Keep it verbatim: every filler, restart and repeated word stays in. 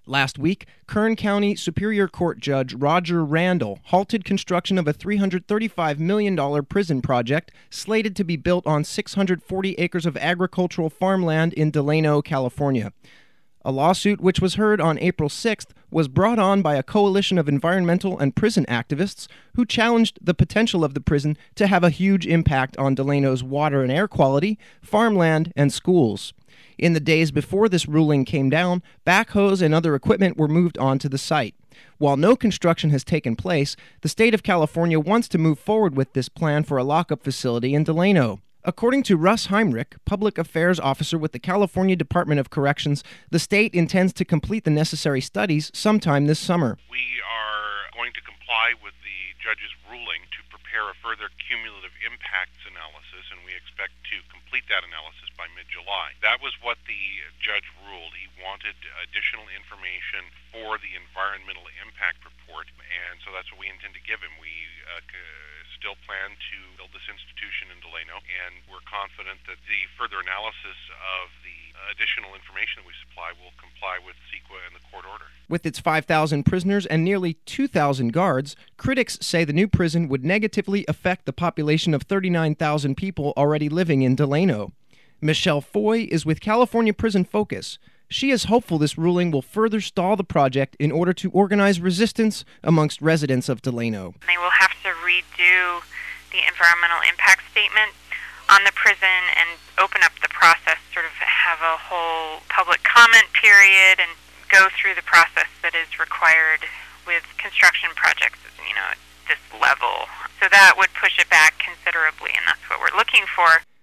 Last week, Kern County Superior Court Judge Roger Randall halted construction of a three hundred thirty-five million dollars prison project slated to be built on six hundred forty acres of agricultural farmland in Delano, California. A lawsuit which was heard on April sixth was brought on by a coalition of environmental and prison activists who challenged the potential of the prison to have a huge impact on Delano's water and air quality, farmland, and schools. In the days before this ruling came down, backhoes and other equipment were moved onto the site. While no construction has taken place, the state of California wants to move forward with this plan for a lockup facility in Delano. According to Russ Heinrich, Public Affairs Officer with the California Department of Corrections, the state intends to complete the necessary studies sometime this summer. We are going to comply with the judge's ruling to prepare a further cumulative impacts analysis, and we expect to complete that analysis by mid-July. That was what the judge ruled. He wanted additional information for the environmental impact report, and so that's what we intend to give him. We uh, still plan to build this institution in Delano, and we're confident that the further analysis of the additional information that we supply will comply with CEQA and the court order. With its five thousand prisoners and nearly two thousand guards, critics say the new prison would negatively affect the population of thirty-nine thousand people already living in Delano. Michelle Foy is with California Prison Focus. She is hopeful this ruling will further stall the project in order to organize resistance amongst residents of Delano. They will have to redo the environmental impact statement on the prison and open up the process, sort of have a whole public comment period and go through the process that is required with construction projects, you know, at this level. So that would push it back considerably, and that's what we're looking for.